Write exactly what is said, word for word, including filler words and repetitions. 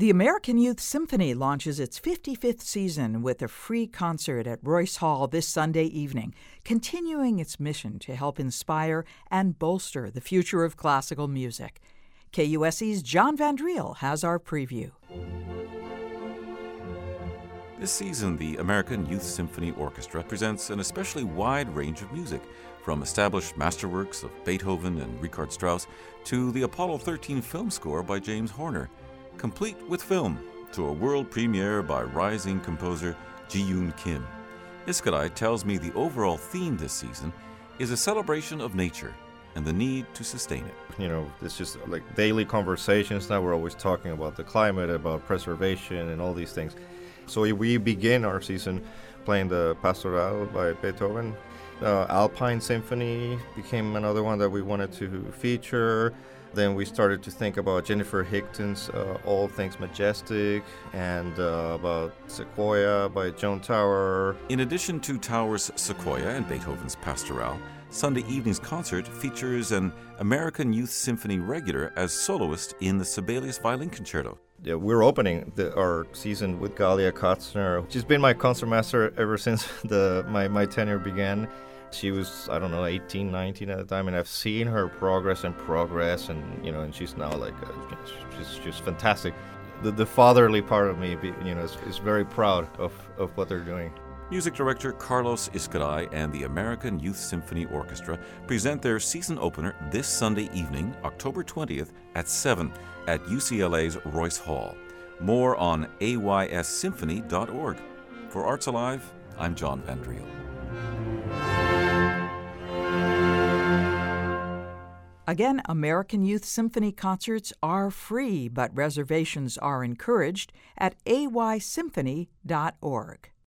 The American Youth Symphony launches its fifty-fifth season with a free concert at Royce Hall this Sunday evening, continuing its mission to help inspire and bolster the future of classical music. K U S E's John Van Driel has our preview. This season, the American Youth Symphony Orchestra presents an especially wide range of music, from established masterworks of Beethoven and Richard Strauss to the Apollo thirteen film score by James Horner, complete with film, to a world premiere by rising composer Ji-yoon Kim. Iskadai tells me the overall theme this season is a celebration of nature and the need to sustain it. You know, it's just like daily conversations now. We're always talking about the climate, about preservation and all these things. So we begin our season playing the Pastoral by Beethoven. Uh, Alpine Symphony became another one that we wanted to feature. Then we started to think about Jennifer Higdon's uh, All Things Majestic and uh, about Sequoia by Joan Tower. In addition to Tower's Sequoia and Beethoven's Pastoral, Sunday evening's concert features an American Youth Symphony regular as soloist in the Sibelius Violin Concerto. Yeah, we're opening the, our season with Galia Katzner. She's been my concertmaster ever since the my, my tenure began. She was, I don't know, eighteen, nineteen at the time, and I've seen her progress and progress, and you know, and she's now like, uh, she's she's fantastic. The the fatherly part of me, you know, is, is very proud of, of what they're doing. Music director Carlos Iskadai and the American Youth Symphony Orchestra present their season opener this Sunday evening, October twentieth at seven at U C L A's Royce Hall. More on A Y S symphony dot org. For Arts Alive, I'm John Van Driel. Again, American Youth Symphony concerts are free, but reservations are encouraged at A Y symphony dot org.